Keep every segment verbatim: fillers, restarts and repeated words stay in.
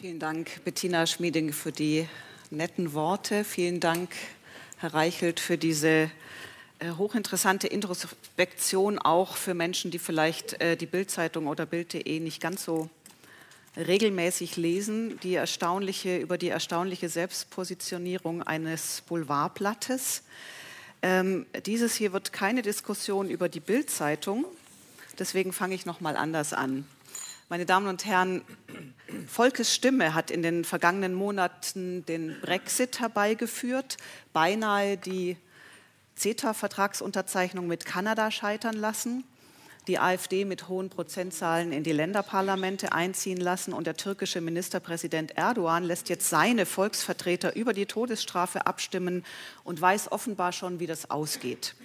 Vielen Dank, Bettina Schmieding, für die netten Worte. Vielen Dank, Herr Reichelt, für diese äh, hochinteressante Introspektion, auch für Menschen, die vielleicht äh, die Bild-Zeitung oder Bild punkt de nicht ganz so regelmäßig lesen, die erstaunliche, über die erstaunliche Selbstpositionierung eines Boulevardblattes. Ähm, dieses hier wird keine Diskussion über die Bild-Zeitung, deswegen fange ich noch mal anders an. Meine Damen und Herren, Volkes Stimme hat in den vergangenen Monaten den Brexit herbeigeführt, beinahe die CETA-Vertragsunterzeichnung mit Kanada scheitern lassen, die AfD mit hohen Prozentzahlen in die Länderparlamente einziehen lassen und der türkische Ministerpräsident Erdogan lässt jetzt seine Volksvertreter über die Todesstrafe abstimmen und weiß offenbar schon, wie das ausgeht.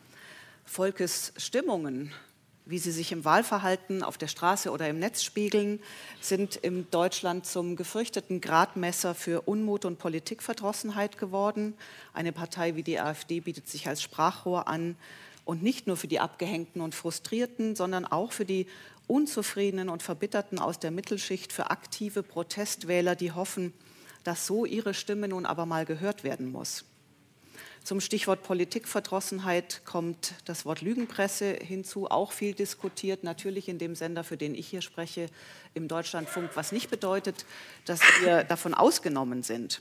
Volkes Stimmungen, wie sie sich im Wahlverhalten auf der Straße oder im Netz spiegeln, sind in Deutschland zum gefürchteten Gradmesser für Unmut und Politikverdrossenheit geworden. Eine Partei wie die AfD bietet sich als Sprachrohr an, und nicht nur für die Abgehängten und Frustrierten, sondern auch für die Unzufriedenen und Verbitterten aus der Mittelschicht, für aktive Protestwähler, die hoffen, dass so ihre Stimme nun aber mal gehört werden muss. Zum Stichwort Politikverdrossenheit kommt das Wort Lügenpresse hinzu, auch viel diskutiert, natürlich in dem Sender, für den ich hier spreche, im Deutschlandfunk, was nicht bedeutet, dass wir davon ausgenommen sind.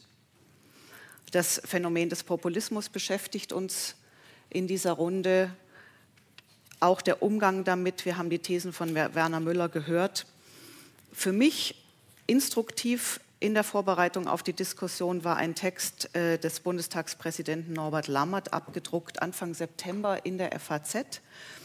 Das Phänomen des Populismus beschäftigt uns in dieser Runde, auch der Umgang damit. Wir haben die Thesen von Werner Müller gehört. Für mich instruktiv in der Vorbereitung auf die Diskussion war ein Text äh, des Bundestagspräsidenten Norbert Lammert, abgedruckt Anfang September in der F A Z,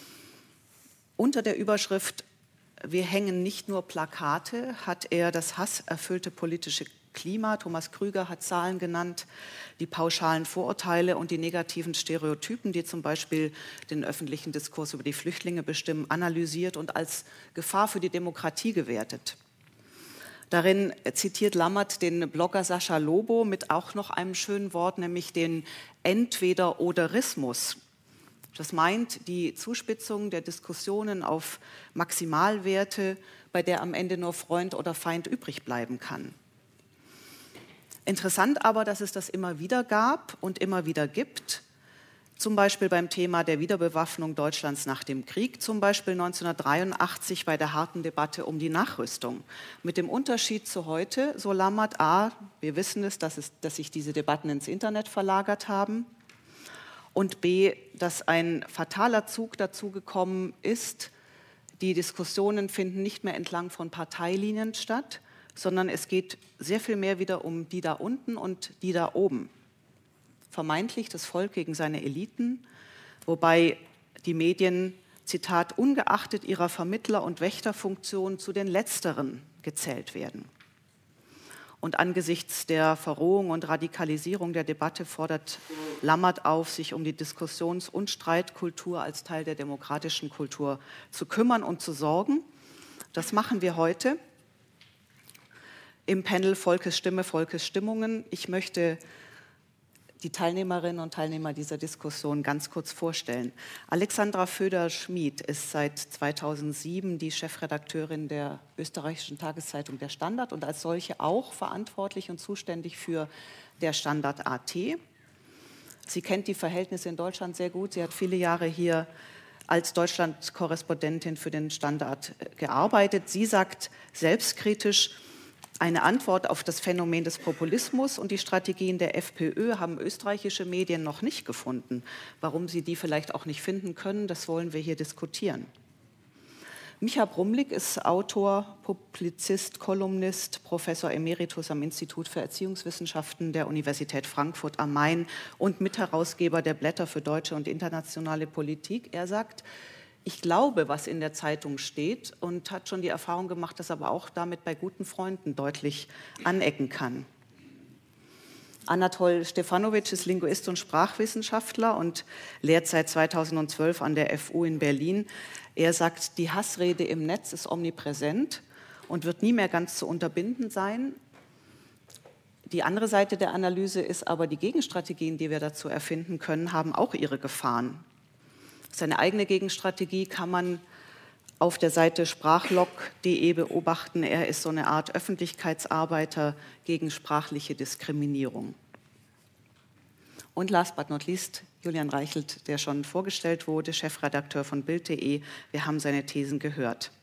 unter der Überschrift „Wir hängen nicht nur Plakate“, hat er das hasserfüllte politische Klima, Thomas Krüger hat Zahlen genannt, die pauschalen Vorurteile und die negativen Stereotypen, die zum Beispiel den öffentlichen Diskurs über die Flüchtlinge bestimmen, analysiert und als Gefahr für die Demokratie gewertet. Darin zitiert Lammert den Blogger Sascha Lobo mit auch noch einem schönen Wort, nämlich den Entweder-Oderismus. Das meint die Zuspitzung der Diskussionen auf Maximalwerte, bei der am Ende nur Freund oder Feind übrig bleiben kann. Interessant aber, dass es das immer wieder gab und immer wieder gibt, zum Beispiel beim Thema der Wiederbewaffnung Deutschlands nach dem Krieg, zum Beispiel neunzehnhundertdreiundachtzig bei der harten Debatte um die Nachrüstung. Mit dem Unterschied zu heute, so Lammert, a, wir wissen es, dass, es, dass sich diese Debatten ins Internet verlagert haben, und b, dass ein fataler Zug dazu gekommen ist, die Diskussionen finden nicht mehr entlang von Parteilinien statt, sondern es geht sehr viel mehr wieder um die da unten und die da oben. Vermeintlich das Volk gegen seine Eliten, wobei die Medien, Zitat, ungeachtet ihrer Vermittler- und Wächterfunktion zu den Letzteren gezählt werden. Und angesichts der Verrohung und Radikalisierung der Debatte fordert Lammert auf, sich um die Diskussions- und Streitkultur als Teil der demokratischen Kultur zu kümmern und zu sorgen. Das machen wir heute im Panel Volkes Stimme, Volkes Stimmungen. Ich möchte die Teilnehmerinnen und Teilnehmer dieser Diskussion ganz kurz vorstellen. Alexandra Föder-Schmid ist seit zweitausendsieben die Chefredakteurin der österreichischen Tageszeitung Der Standard und als solche auch verantwortlich und zuständig für Der Standard Punkt a t. Sie kennt die Verhältnisse in Deutschland sehr gut. Sie hat viele Jahre hier als Deutschland-Korrespondentin für den Standard gearbeitet. Sie sagt selbstkritisch, eine Antwort auf das Phänomen des Populismus und die Strategien der FPÖ haben österreichische Medien noch nicht gefunden. Warum sie die vielleicht auch nicht finden können, das wollen wir hier diskutieren. Micha Brumlik ist Autor, Publizist, Kolumnist, Professor Emeritus am Institut für Erziehungswissenschaften der Universität Frankfurt am Main und Mitherausgeber der Blätter für deutsche und internationale Politik. Er sagt, ich glaube, was in der Zeitung steht, und hat schon die Erfahrung gemacht, dass aber auch damit bei guten Freunden deutlich anecken kann. Anatol Stefanovic ist Linguist und Sprachwissenschaftler und lehrt seit zweitausendzwölf an der F U in Berlin. Er sagt, die Hassrede im Netz ist omnipräsent und wird nie mehr ganz zu unterbinden sein. Die andere Seite der Analyse ist aber, die Gegenstrategien, die wir dazu erfinden können, haben auch ihre Gefahren. Seine eigene Gegenstrategie kann man auf der Seite sprachlog punkt de beobachten. Er ist so eine Art Öffentlichkeitsarbeiter gegen sprachliche Diskriminierung. Und last but not least, Julian Reichelt, der schon vorgestellt wurde, Chefredakteur von bild punkt de. Wir haben seine Thesen gehört.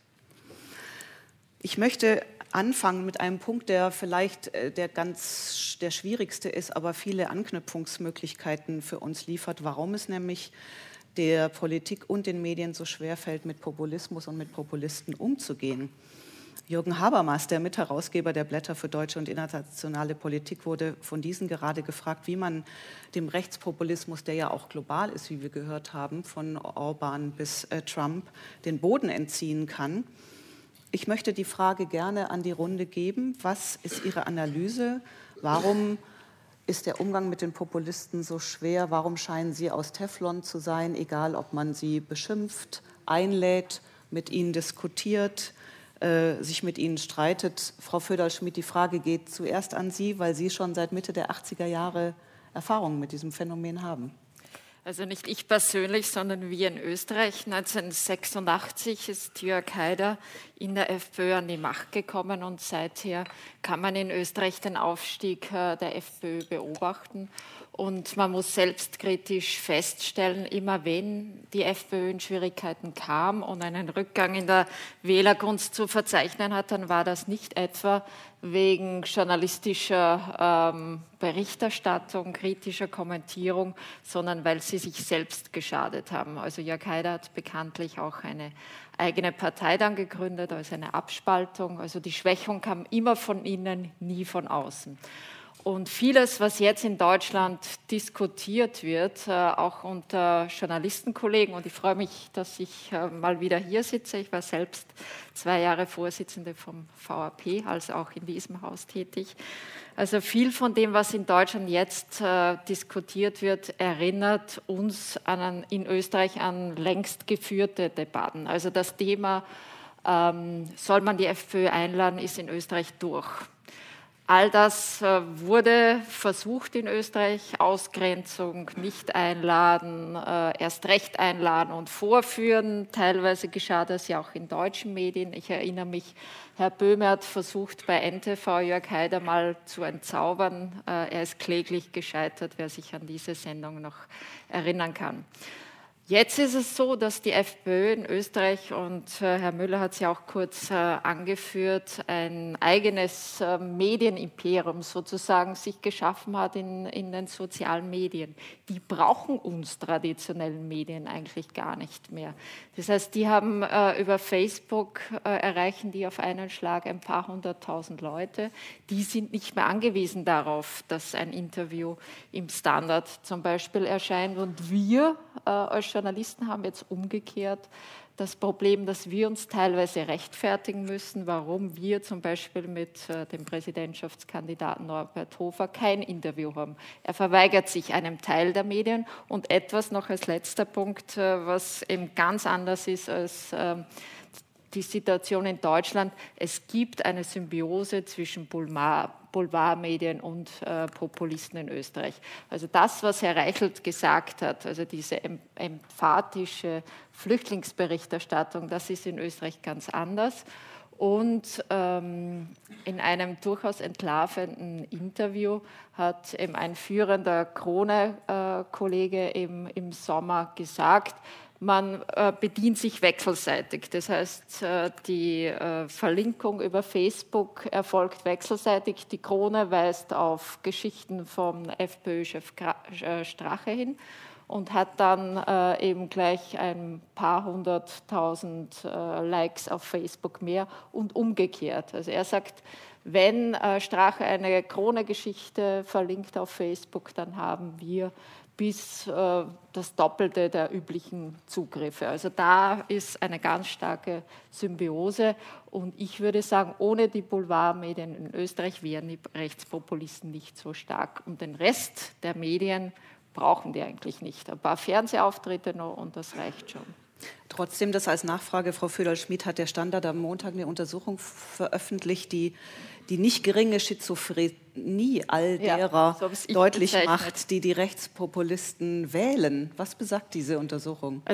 Ich möchte anfangen mit einem Punkt, der vielleicht der ganz der schwierigste ist, aber viele Anknüpfungsmöglichkeiten für uns liefert, warum es nämlich der Politik und den Medien so schwerfällt, mit Populismus und mit Populisten umzugehen. Jürgen Habermas, der Mitherausgeber der Blätter für deutsche und internationale Politik, wurde von diesen gerade gefragt, wie man dem Rechtspopulismus, der ja auch global ist, wie wir gehört haben, von Orban bis äh, Trump, den Boden entziehen kann. Ich möchte die Frage gerne an die Runde geben. Was ist Ihre Analyse? Warum ist der Umgang mit den Populisten so schwer? Warum scheinen sie aus Teflon zu sein, egal ob man sie beschimpft, einlädt, mit ihnen diskutiert, äh, sich mit ihnen streitet? Frau Föderl-Schmid, die Frage geht zuerst an Sie, weil Sie schon seit Mitte der achtziger Jahre Erfahrung mit diesem Phänomen haben. Also nicht ich persönlich, sondern wir in Österreich. neunzehnhundertsechsundachtzig ist Jörg Haider in der FPÖ an die Macht gekommen und seither kann man in Österreich den Aufstieg der FPÖ beobachten. Und man muss selbstkritisch feststellen, immer wenn die FPÖ in Schwierigkeiten kam und einen Rückgang in der Wählergunst zu verzeichnen hat, dann war das nicht etwa wegen journalistischer ähm, Berichterstattung, kritischer Kommentierung, sondern weil sie sich selbst geschadet haben. Also Jörg Haider hat bekanntlich auch eine eigene Partei dann gegründet, also eine Abspaltung. Also die Schwächung kam immer von innen, nie von außen. Und vieles, was jetzt in Deutschland diskutiert wird, äh, auch unter Journalistenkollegen, und ich freue mich, dass ich äh, mal wieder hier sitze. Ich war selbst zwei Jahre Vorsitzende vom V A P, also auch in diesem Haus tätig. Also viel von dem, was in Deutschland jetzt äh, diskutiert wird, erinnert uns an, in Österreich an längst geführte Debatten. Also das Thema, ähm, soll man die FPÖ einladen, ist in Österreich durch. All das äh, wurde versucht in Österreich, Ausgrenzung, nicht einladen, äh, erst recht einladen und vorführen. Teilweise geschah das ja auch in deutschen Medien. Ich erinnere mich, Herr Böhme hat versucht, bei N T V Jörg Haider mal zu entzaubern. Äh, er ist kläglich gescheitert, wer sich an diese Sendung noch erinnern kann. Jetzt ist es so, dass die FPÖ in Österreich, und äh, Herr Müller hat es ja auch kurz äh, angeführt, ein eigenes äh, Medienimperium sozusagen sich geschaffen hat in, in den sozialen Medien. Die brauchen uns traditionellen Medien eigentlich gar nicht mehr. Das heißt, die haben äh, über Facebook, äh, erreichen die auf einen Schlag ein paar hunderttausend Leute. Die sind nicht mehr angewiesen darauf, dass ein Interview im Standard zum Beispiel erscheint. Und wir äh, als Journalisten haben jetzt umgekehrt das Problem, dass wir uns teilweise rechtfertigen müssen, warum wir zum Beispiel mit äh, dem Präsidentschaftskandidaten Norbert Hofer kein Interview haben. Er verweigert sich einem Teil der Medien. Und etwas noch als letzter Punkt, äh, was eben ganz anders ist als äh, die Situation in Deutschland. Es gibt eine Symbiose zwischen Boulevard, Boulevardmedien und äh, Populisten in Österreich. Also das, was Herr Reichelt gesagt hat, also diese em emphatische Flüchtlingsberichterstattung, das ist in Österreich ganz anders. Und ähm, in einem durchaus entlarvenden Interview hat eben ein führender Krone-Kollege äh, im, im Sommer gesagt, man äh, bedient sich wechselseitig. Das heißt, äh, die äh, Verlinkung über Facebook erfolgt wechselseitig. Die Krone weist auf Geschichten vom FPÖ-Chef Strache hin und hat dann äh, eben gleich ein paar hunderttausend äh, Likes auf Facebook mehr und umgekehrt. Also er sagt, wenn äh, Strache eine Krone-Geschichte verlinkt auf Facebook, dann haben wir bis äh, das Doppelte der üblichen Zugriffe. Also da ist eine ganz starke Symbiose. Und ich würde sagen, ohne die Boulevardmedien in Österreich wären die Rechtspopulisten nicht so stark. Und den Rest der Medien brauchen die eigentlich nicht. Ein paar Fernsehauftritte noch und das reicht schon. Trotzdem, das als Nachfrage, Frau Föderl-Schmid, hat der Standard am Montag eine Untersuchung veröffentlicht, die die nicht geringe Schizophrenie all derer ja, so deutlich macht, die die Rechtspopulisten wählen. Was besagt diese Untersuchung? Also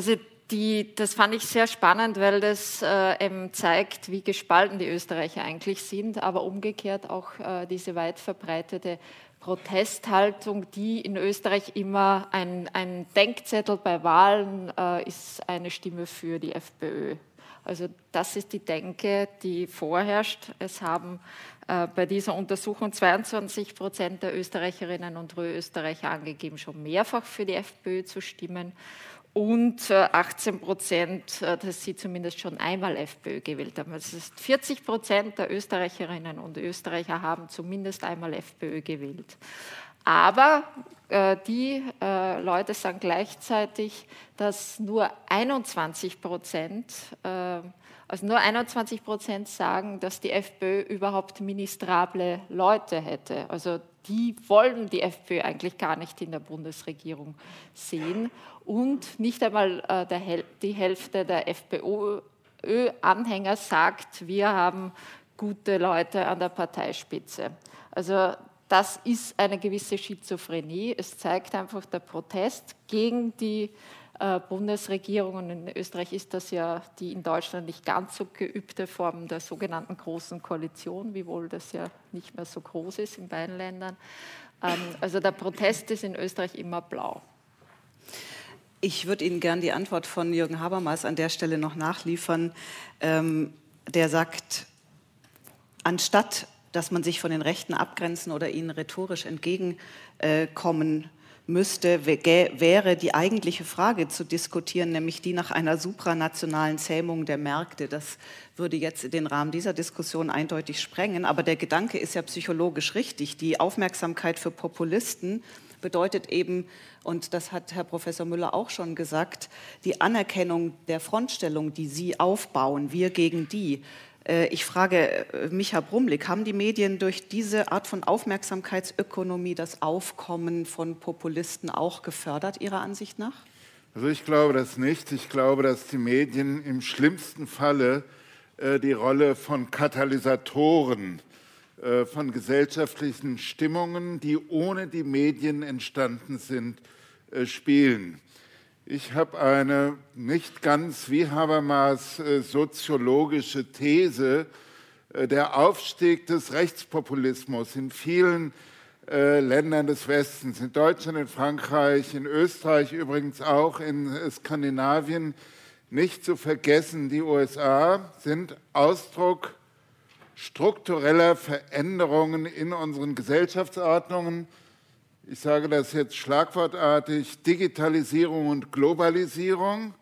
die, das fand ich sehr spannend, weil das äh, eben zeigt, wie gespalten die Österreicher eigentlich sind, aber umgekehrt auch äh, diese weit verbreitete Protesthaltung, die in Österreich immer ein, ein Denkzettel bei Wahlen äh, ist, eine Stimme für die FPÖ. Also das ist die Denke, die vorherrscht. Es haben äh, bei dieser Untersuchung zweiundzwanzig Prozent der Österreicherinnen und Österreicher angegeben, schon mehrfach für die FPÖ zu stimmen. Und äh, achtzehn Prozent, äh, dass sie zumindest schon einmal FPÖ gewählt haben. Das ist vierzig Prozent der Österreicherinnen und Österreicher haben zumindest einmal FPÖ gewählt. Aber äh, die äh, Leute sagen gleichzeitig, dass nur einundzwanzig Prozent, äh, also nur einundzwanzig Prozent sagen, dass die FPÖ überhaupt ministrable Leute hätte. Also die wollen die FPÖ eigentlich gar nicht in der Bundesregierung sehen. Und nicht einmal äh, der Hel- die Hälfte der FPÖ-Anhänger sagt, wir haben gute Leute an der Parteispitze. Also das ist eine gewisse Schizophrenie. Es zeigt einfach der Protest gegen die äh, Bundesregierung. Und in Österreich ist das ja die in Deutschland nicht ganz so geübte Form der sogenannten Großen Koalition, wiewohl das ja nicht mehr so groß ist in beiden Ländern. Ähm, also der Protest ist in Österreich immer blau. Ich würde Ihnen gern die Antwort von Jürgen Habermas an der Stelle noch nachliefern. Ähm, der sagt, anstatt dass man sich von den Rechten abgrenzen oder ihnen rhetorisch entgegenkommen müsste, wäre die eigentliche Frage zu diskutieren, nämlich die nach einer supranationalen Zähmung der Märkte. Das würde jetzt den Rahmen dieser Diskussion eindeutig sprengen, aber der Gedanke ist ja psychologisch richtig. Die Aufmerksamkeit für Populisten bedeutet eben, und das hat Herr Professor Müller auch schon gesagt, die Anerkennung der Frontstellung, die Sie aufbauen, wir gegen die. Ich frage Micha Brumlik, haben die Medien durch diese Art von Aufmerksamkeitsökonomie das Aufkommen von Populisten auch gefördert, Ihrer Ansicht nach? Also ich glaube das nicht. Ich glaube, dass die Medien im schlimmsten Falle äh, die Rolle von Katalysatoren, äh, von gesellschaftlichen Stimmungen, die ohne die Medien entstanden sind, äh, spielen. Ich habe eine nicht ganz wie Habermas äh, soziologische These. Äh, der Aufstieg des Rechtspopulismus in vielen äh, Ländern des Westens, in Deutschland, in Frankreich, in Österreich übrigens auch, in äh, Skandinavien, nicht zu vergessen, die U S A sind Ausdruck struktureller Veränderungen in unseren Gesellschaftsordnungen. Ich sage das jetzt schlagwortartig, Digitalisierung und Globalisierung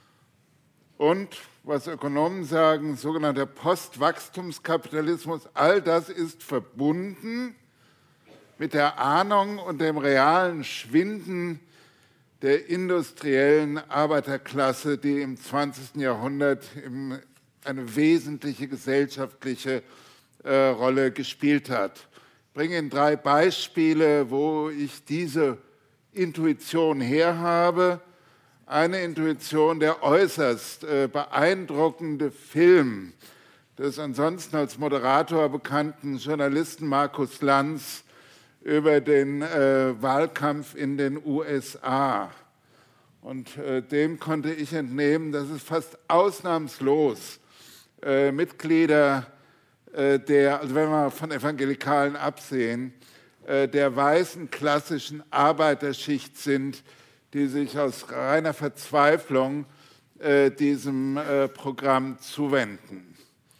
und, was Ökonomen sagen, sogenannter Postwachstumskapitalismus. All das ist verbunden mit der Ahnung und dem realen Schwinden der industriellen Arbeiterklasse, die im zwanzigsten Jahrhundert eine wesentliche gesellschaftliche äh, Rolle gespielt hat. Ich bringe Ihnen drei Beispiele, wo ich diese Intuition herhabe. Eine Intuition, der äußerst äh, beeindruckende Film des ansonsten als Moderator bekannten Journalisten Markus Lanz über den äh, Wahlkampf in den U S A. Und äh, dem konnte ich entnehmen, dass es fast ausnahmslos äh, Mitglieder der, also wenn wir von Evangelikalen absehen, der weißen klassischen Arbeiterschicht sind, die sich aus reiner Verzweiflung diesem Programm zuwenden.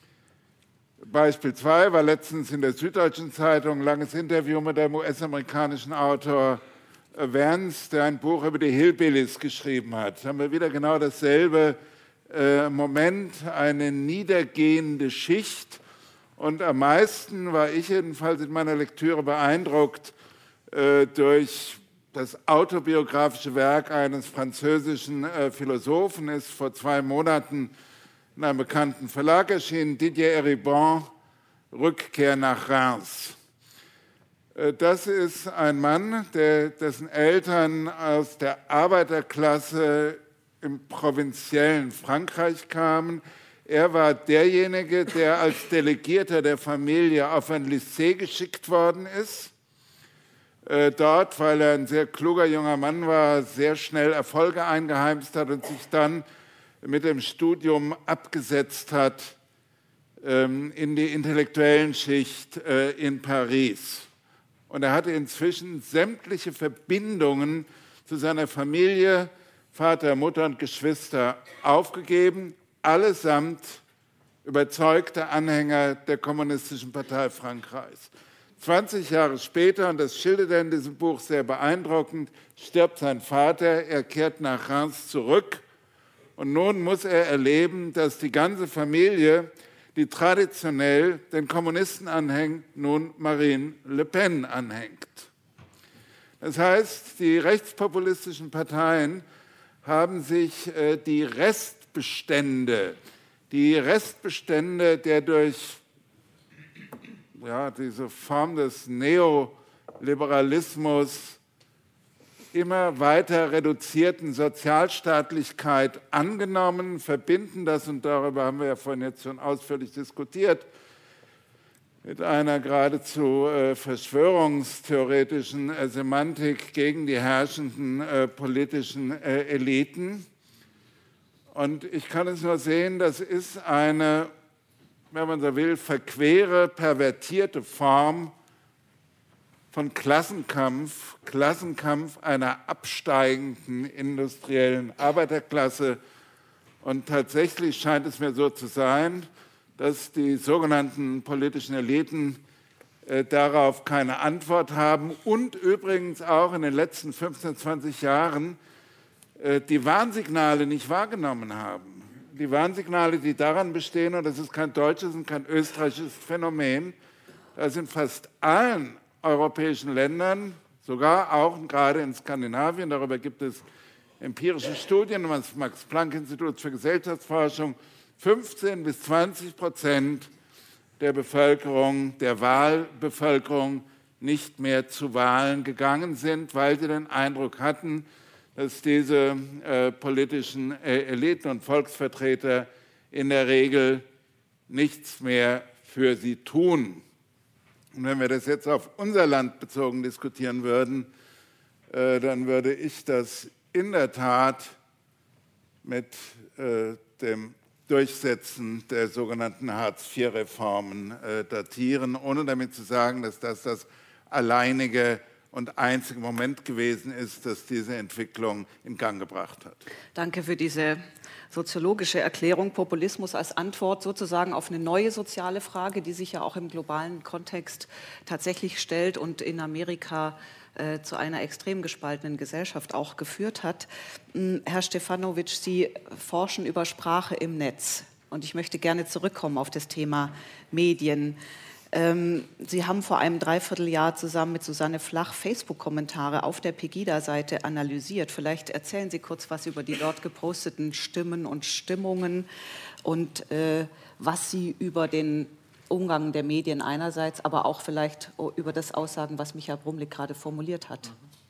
Beispiel zwei war letztens in der Süddeutschen Zeitung ein langes Interview mit dem U S-amerikanischen Autor Vance, der ein Buch über die Hillbillies geschrieben hat. Da haben wir wieder genau dasselbe Moment, eine niedergehende Schicht. Und am meisten war ich jedenfalls in meiner Lektüre beeindruckt äh, durch das autobiografische Werk eines französischen äh, Philosophen, ist vor zwei Monaten in einem bekannten Verlag erschienen, Didier Eribon, Rückkehr nach Reims. Äh, das ist ein Mann, der, dessen Eltern aus der Arbeiterklasse im provinziellen Frankreich kamen. Er war derjenige, der als Delegierter der Familie auf ein Lycée geschickt worden ist. äh, dort, weil er ein sehr kluger junger Mann war, sehr schnell Erfolge eingeheimst hat und sich dann mit dem Studium abgesetzt hat ähm, in die intellektuellen Schicht äh, in Paris. Und er hatte inzwischen sämtliche Verbindungen zu seiner Familie, Vater, Mutter und Geschwister aufgegeben, allesamt überzeugte Anhänger der Kommunistischen Partei Frankreichs. zwanzig Jahre später, und das schildert er in diesem Buch sehr beeindruckend, stirbt sein Vater, er kehrt nach Reims zurück und nun muss er erleben, dass die ganze Familie, die traditionell den Kommunisten anhängt, nun Marine Le Pen anhängt. Das heißt, die rechtspopulistischen Parteien haben sich äh, die Restbestände, die Restbestände der durch ja, diese Form des Neoliberalismus immer weiter reduzierten Sozialstaatlichkeit angenommen, verbinden das, und darüber haben wir ja vorhin jetzt schon ausführlich diskutiert, mit einer geradezu äh, verschwörungstheoretischen äh, Semantik gegen die herrschenden äh, politischen äh, Eliten. Und ich kann es nur sehen, das ist eine, wenn man so will, verquere, pervertierte Form von Klassenkampf, Klassenkampf einer absteigenden industriellen Arbeiterklasse. Und tatsächlich scheint es mir so zu sein, dass die sogenannten politischen Eliten äh, darauf keine Antwort haben und übrigens auch in den letzten fünfzehn, zwanzig Jahren äh, die Warnsignale nicht wahrgenommen haben. Die Warnsignale, die daran bestehen, und das ist kein deutsches und kein österreichisches Phänomen, dass in fast allen europäischen Ländern, sogar auch gerade in Skandinavien, darüber gibt es empirische Studien, das Max-Planck-Institut für Gesellschaftsforschung, fünfzehn bis zwanzig Prozent der Bevölkerung, der Wahlbevölkerung nicht mehr zu Wahlen gegangen sind, weil sie den Eindruck hatten, dass diese äh, politischen äh, Eliten und Volksvertreter in der Regel nichts mehr für sie tun. Und wenn wir das jetzt auf unser Land bezogen diskutieren würden, äh, dann würde ich das in der Tat mit äh, dem Durchsetzen der sogenannten Hartz vier Reformen äh, datieren, ohne damit zu sagen, dass das das alleinige und einzige Moment gewesen ist, das diese Entwicklung in Gang gebracht hat. Danke für diese soziologische Erklärung. Populismus als Antwort sozusagen auf eine neue soziale Frage, die sich ja auch im globalen Kontext tatsächlich stellt und in Amerika äh, zu einer extrem gespaltenen Gesellschaft auch geführt hat. Herr Stefanovic, Sie forschen über Sprache im Netz und ich möchte gerne zurückkommen auf das Thema Medien. Sie haben vor einem Dreivierteljahr zusammen mit Susanne Flach Facebook-Kommentare auf der Pegida-Seite analysiert. Vielleicht erzählen Sie kurz was über die dort geposteten Stimmen und Stimmungen und äh, was Sie über den Umgang der Medien einerseits, aber auch vielleicht über das aussagen, was Michael Brumlik gerade formuliert hat.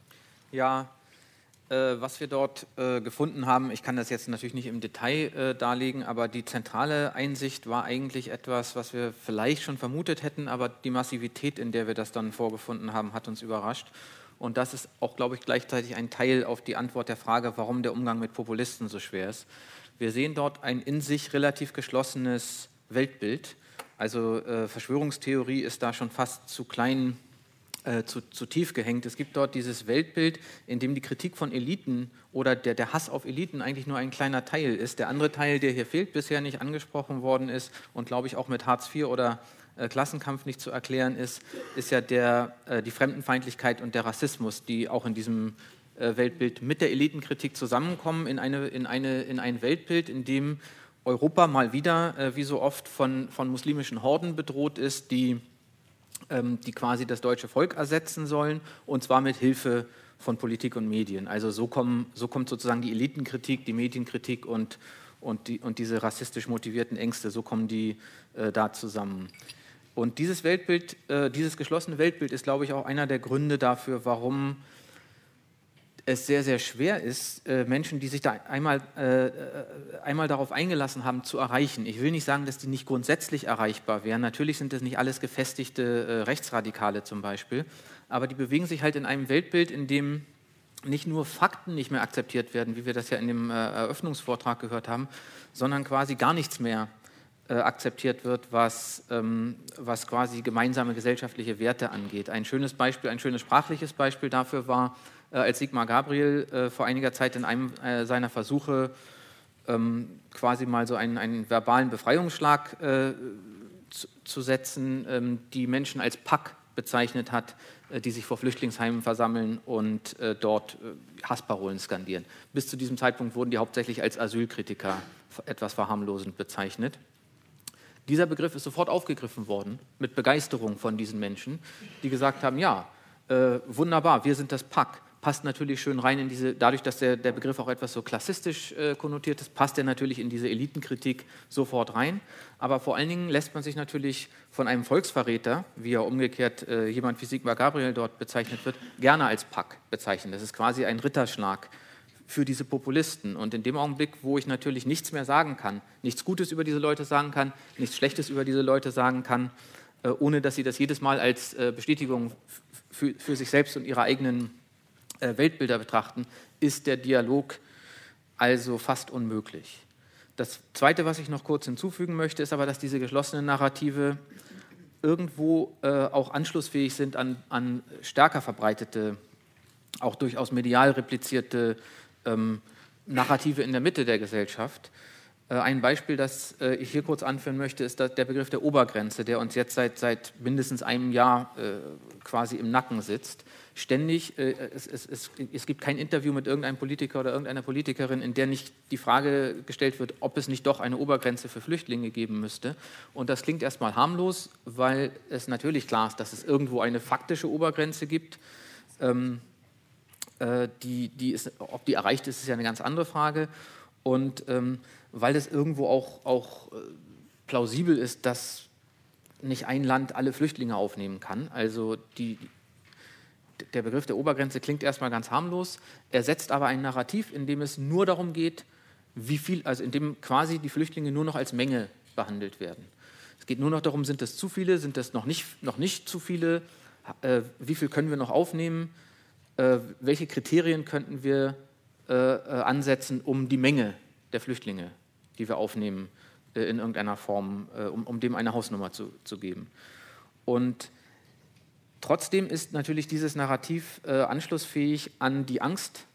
Ja, äh, was wir dort äh, gefunden haben, ich kann das jetzt natürlich nicht im Detail äh, darlegen, aber die zentrale Einsicht war eigentlich etwas, was wir vielleicht schon vermutet hätten, aber die Massivität, in der wir das dann vorgefunden haben, hat uns überrascht. Und das ist auch, glaube ich, gleichzeitig ein Teil auf die Antwort der Frage, warum der Umgang mit Populisten so schwer ist. Wir sehen dort ein in sich relativ geschlossenes Weltbild. Also äh, Verschwörungstheorie ist da schon fast zu klein, äh, zu, zu tief gehängt. Es gibt dort dieses Weltbild, in dem die Kritik von Eliten oder der, der Hass auf Eliten eigentlich nur ein kleiner Teil ist. Der andere Teil, der hier fehlt, bisher nicht angesprochen worden ist und, glaube ich, auch mit Hartz vier oder äh, Klassenkampf nicht zu erklären ist, ist ja der, äh, die Fremdenfeindlichkeit und der Rassismus, die auch in diesem äh, Weltbild mit der Elitenkritik zusammenkommen, in, eine, in, eine, in ein Weltbild, in dem Europa mal wieder, äh, wie so oft, von, von muslimischen Horden bedroht ist, die, ähm, die quasi das deutsche Volk ersetzen sollen, und zwar mit Hilfe von Politik und Medien. Also so, kommen, so kommt sozusagen die Elitenkritik, die Medienkritik und, und, die, und diese rassistisch motivierten Ängste, so kommen die äh, da zusammen. Und dieses Weltbild, äh, dieses geschlossene Weltbild ist, glaube ich, auch einer der Gründe dafür, warum es sehr, sehr schwer ist, äh, Menschen, die sich da einmal, äh, einmal darauf eingelassen haben, zu erreichen. Ich will nicht sagen, dass die nicht grundsätzlich erreichbar wären. Natürlich sind das nicht alles gefestigte äh, Rechtsradikale zum Beispiel, aber die bewegen sich halt in einem Weltbild, in dem nicht nur Fakten nicht mehr akzeptiert werden, wie wir das ja in dem äh, Eröffnungsvortrag gehört haben, sondern quasi gar nichts mehr äh, akzeptiert wird, was, ähm, was quasi gemeinsame gesellschaftliche Werte angeht. Ein schönes Beispiel, ein schönes sprachliches Beispiel dafür war, äh, als Sigmar Gabriel äh, vor einiger Zeit in einem äh, seiner Versuche ähm, quasi mal so einen, einen verbalen Befreiungsschlag äh, zu, zu setzen, ähm, die Menschen als Pack bezeichnet hat, die sich vor Flüchtlingsheimen versammeln und äh, dort äh, Hassparolen skandieren. Bis zu diesem Zeitpunkt wurden die hauptsächlich als Asylkritiker etwas verharmlosend bezeichnet. Dieser Begriff ist sofort aufgegriffen worden, mit Begeisterung von diesen Menschen, die gesagt haben, ja, äh, wunderbar, wir sind das Pack. Passt natürlich schön rein in diese, dadurch, dass der, der Begriff auch etwas so klassistisch äh, konnotiert ist, passt er natürlich in diese Elitenkritik sofort rein. Aber vor allen Dingen lässt man sich natürlich von einem Volksverräter, wie ja umgekehrt äh, jemand wie Sigmar Gabriel dort bezeichnet wird, gerne als Pack bezeichnen. Das ist quasi ein Ritterschlag für diese Populisten. Und in dem Augenblick, wo ich natürlich nichts mehr sagen kann, nichts Gutes über diese Leute sagen kann, nichts Schlechtes über diese Leute sagen kann, äh, ohne dass sie das jedes Mal als äh, Bestätigung für, für sich selbst und ihre eigenen Weltbilder betrachten, ist der Dialog also fast unmöglich. Das Zweite, was ich noch kurz hinzufügen möchte, ist aber, dass diese geschlossenen Narrative irgendwo äh, auch anschlussfähig sind an, an stärker verbreitete, auch durchaus medial replizierte ähm, Narrative in der Mitte der Gesellschaft. Äh, ein Beispiel, das äh, ich hier kurz anführen möchte, ist der Begriff der Obergrenze, der uns jetzt seit, seit mindestens einem Jahr äh, quasi im Nacken sitzt. Ständig, äh, es, es, es, es gibt kein Interview mit irgendeinem Politiker oder irgendeiner Politikerin, in der nicht die Frage gestellt wird, ob es nicht doch eine Obergrenze für Flüchtlinge geben müsste. Und das klingt erstmal harmlos, weil es natürlich klar ist, dass es irgendwo eine faktische Obergrenze gibt. Ähm, äh, die, die ist, ob die erreicht ist, ist ja eine ganz andere Frage. Und ähm, weil es irgendwo auch, auch äh, plausibel ist, dass nicht ein Land alle Flüchtlinge aufnehmen kann. Also die Der Begriff der Obergrenze klingt erstmal ganz harmlos, er setzt aber ein Narrativ, in dem es nur darum geht, wie viel, also in dem quasi die Flüchtlinge nur noch als Menge behandelt werden. Es geht nur noch darum, sind das zu viele, sind das noch nicht, noch nicht zu viele, äh, wie viel können wir noch aufnehmen, äh, welche Kriterien könnten wir äh, ansetzen, um die Menge der Flüchtlinge, die wir aufnehmen, äh, in irgendeiner Form, äh, um, um dem eine Hausnummer zu, zu geben. Und trotzdem ist natürlich dieses Narrativ äh, anschlussfähig an die Angst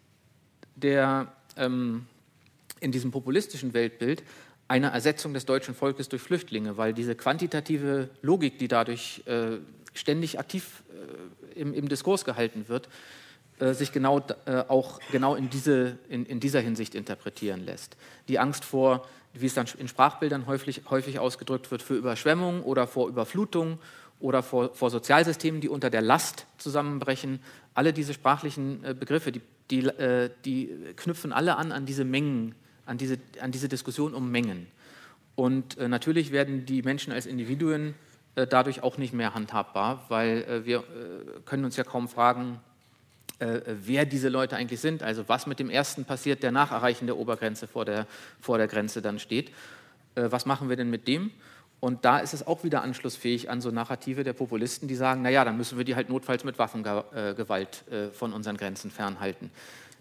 der, ähm, in diesem populistischen Weltbild einer Ersetzung des deutschen Volkes durch Flüchtlinge, weil diese quantitative Logik, die dadurch äh, ständig aktiv äh, im, im Diskurs gehalten wird, äh, sich genau, äh, auch genau in, diese, in, in dieser Hinsicht interpretieren lässt. Die Angst vor, wie es dann in Sprachbildern häufig, häufig ausgedrückt wird, für Überschwemmung oder vor Überflutung oder vor, vor Sozialsystemen, die unter der Last zusammenbrechen. Alle diese sprachlichen äh, Begriffe, die, die, äh, die knüpfen alle an an diese Mengen, an diese, an diese Diskussion um Mengen. Und äh, natürlich werden die Menschen als Individuen äh, dadurch auch nicht mehr handhabbar, weil äh, wir äh, können uns ja kaum fragen, äh, wer diese Leute eigentlich sind, also was mit dem Ersten passiert, der nach Erreichen der Obergrenze vor der, vor der Grenze dann steht. Äh, was machen wir denn mit dem? Und da ist es auch wieder anschlussfähig an so Narrative der Populisten, die sagen, naja, dann müssen wir die halt notfalls mit Waffengewalt von unseren Grenzen fernhalten.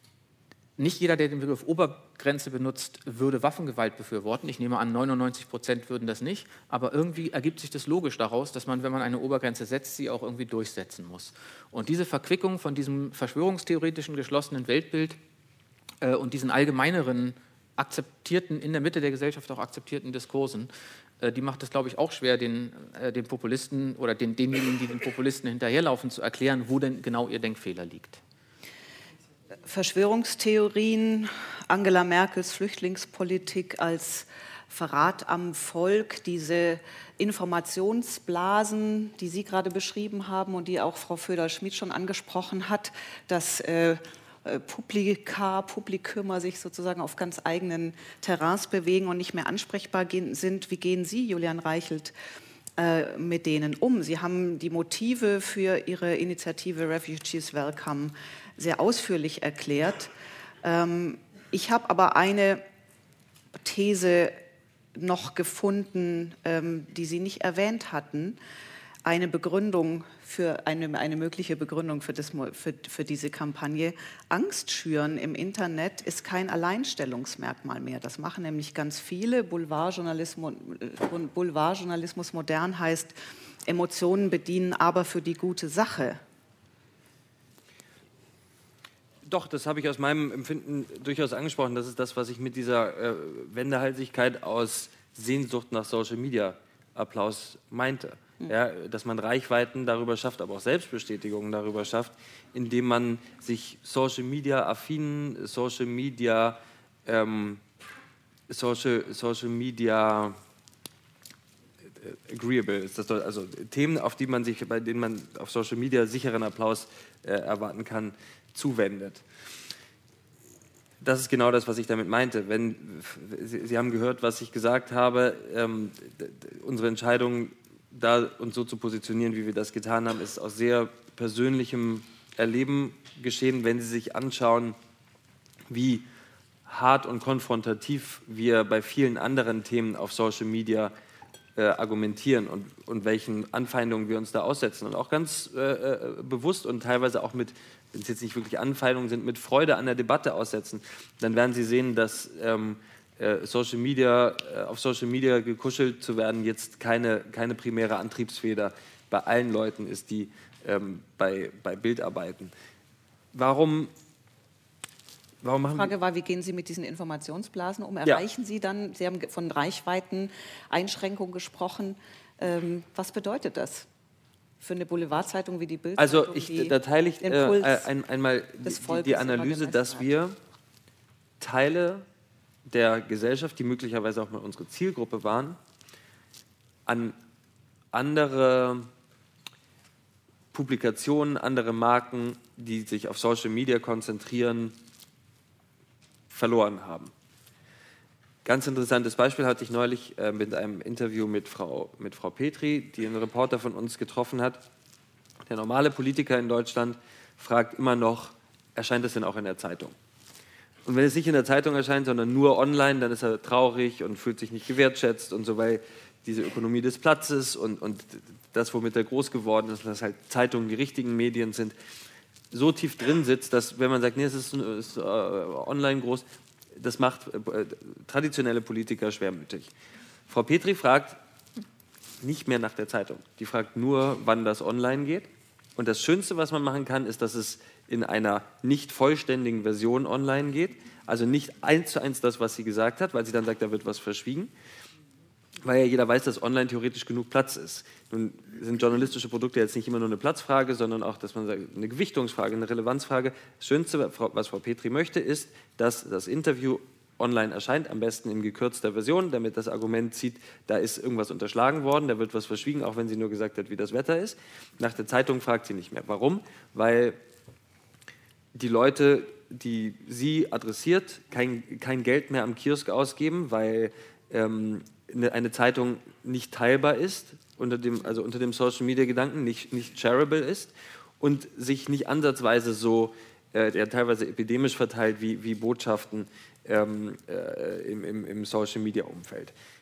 Nicht jeder, der den Begriff Obergrenze benutzt, würde Waffengewalt befürworten. Ich nehme an, neunundneunzig Prozent würden das nicht. Aber irgendwie ergibt sich das logisch daraus, dass man, wenn man eine Obergrenze setzt, sie auch irgendwie durchsetzen muss. Und diese Verquickung von diesem verschwörungstheoretischen geschlossenen Weltbild äh, und diesen allgemeineren, akzeptierten, in der Mitte der Gesellschaft auch akzeptierten Diskursen, die macht es, glaube ich, auch schwer, den, äh, den Populisten oder den, denjenigen, die den Populisten hinterherlaufen, zu erklären, wo denn genau ihr Denkfehler liegt. Verschwörungstheorien, Angela Merkels Flüchtlingspolitik als Verrat am Volk, diese Informationsblasen, die Sie gerade beschrieben haben und die auch Frau Föderl-Schmid schon angesprochen hat, dass äh, Publika, Publikümer sich sozusagen auf ganz eigenen Terrains bewegen und nicht mehr ansprechbar gehen, sind. Wie gehen Sie, Julian Reichelt, äh, mit denen um? Sie haben die Motive für Ihre Initiative Refugees Welcome sehr ausführlich erklärt. Ähm, ich habe aber eine These noch gefunden, ähm, die Sie nicht erwähnt hatten. Eine Begründung für eine, eine mögliche Begründung für, das, für, für diese Kampagne. Angst schüren im Internet ist kein Alleinstellungsmerkmal mehr. Das machen nämlich ganz viele. Boulevardjournalismus, Boulevardjournalismus modern heißt, Emotionen bedienen, aber für die gute Sache. Doch, das habe ich aus meinem Empfinden durchaus angesprochen. Das ist das, was ich mit dieser äh, Wendehalsigkeit aus Sehnsucht nach Social-Media-Applaus meinte. Ja, dass man Reichweiten darüber schafft, aber auch Selbstbestätigungen darüber schafft, indem man sich Social-Media-affinen, Social-Media, ähm, Social, Social Media agreeable, ist das doch, also Themen, auf die man sich, bei denen man auf Social Media sicheren Applaus äh, erwarten kann, zuwendet. Das ist genau das, was ich damit meinte. Wenn, Sie, Sie haben gehört, was ich gesagt habe, ähm, unsere Entscheidung, da uns so zu positionieren, wie wir das getan haben, ist aus sehr persönlichem Erleben geschehen. Wenn Sie sich anschauen, wie hart und konfrontativ wir bei vielen anderen Themen auf Social Media äh, argumentieren und, und welchen Anfeindungen wir uns da aussetzen und auch ganz äh, bewusst und teilweise auch mit, wenn es jetzt nicht wirklich Anfeindungen sind, mit Freude an der Debatte aussetzen, dann werden Sie sehen, dass ähm, Social Media, auf Social Media gekuschelt zu werden, jetzt keine, keine primäre Antriebsfeder bei allen Leuten ist, die ähm, bei, bei Bild arbeiten. Warum, warum machen Die Frage war, wie gehen Sie mit diesen Informationsblasen um? Erreichen ja. Sie dann, Sie haben von Reichweiten-Einschränkungen gesprochen, ähm, was bedeutet das für eine Boulevardzeitung wie die Bild? Also ich, da teile ich äh, ein, einmal die, die Analyse, dass wir Teile der Gesellschaft, die möglicherweise auch mal unsere Zielgruppe waren, an andere Publikationen, andere Marken, die sich auf Social Media konzentrieren, verloren haben. Ganz interessantes Beispiel hatte ich neulich äh, mit einem Interview mit Frau, mit Frau Petri, die einen Reporter von uns getroffen hat. Der normale Politiker in Deutschland fragt immer noch, erscheint es denn auch in der Zeitung? Und wenn es nicht in der Zeitung erscheint, sondern nur online, dann ist er traurig und fühlt sich nicht gewertschätzt und so, weil diese Ökonomie des Platzes und, und das, womit er groß geworden ist, dass halt Zeitungen die richtigen Medien sind, so tief drin sitzt, dass wenn man sagt, nee, es ist, ist äh, online groß, das macht äh, traditionelle Politiker schwermütig. Frau Petri fragt nicht mehr nach der Zeitung. Die fragt nur, wann das online geht. Und das Schönste, was man machen kann, ist, dass es in einer nicht vollständigen Version online geht. Also nicht eins zu eins das, was sie gesagt hat, weil sie dann sagt, da wird was verschwiegen. Weil ja jeder weiß, dass online theoretisch genug Platz ist. Nun sind journalistische Produkte jetzt nicht immer nur eine Platzfrage, sondern auch, dass man sagt, eine Gewichtungsfrage, eine Relevanzfrage. Das Schönste, was Frau Petri möchte, ist, dass das Interview online erscheint, am besten in gekürzter Version, damit das Argument zieht, da ist irgendwas unterschlagen worden, da wird was verschwiegen, auch wenn sie nur gesagt hat, wie das Wetter ist. Nach der Zeitung fragt sie nicht mehr. Warum? Weil die Leute, die sie adressiert, kein, kein Geld mehr am Kiosk ausgeben, weil ähm, eine Zeitung nicht teilbar ist, unter dem, also unter dem Social-Media-Gedanken, nicht, nicht shareable ist und sich nicht ansatzweise so äh, ja, teilweise epidemisch verteilt wie, wie Botschaften ähm, äh, im, im, im Social-Media-Umfeld.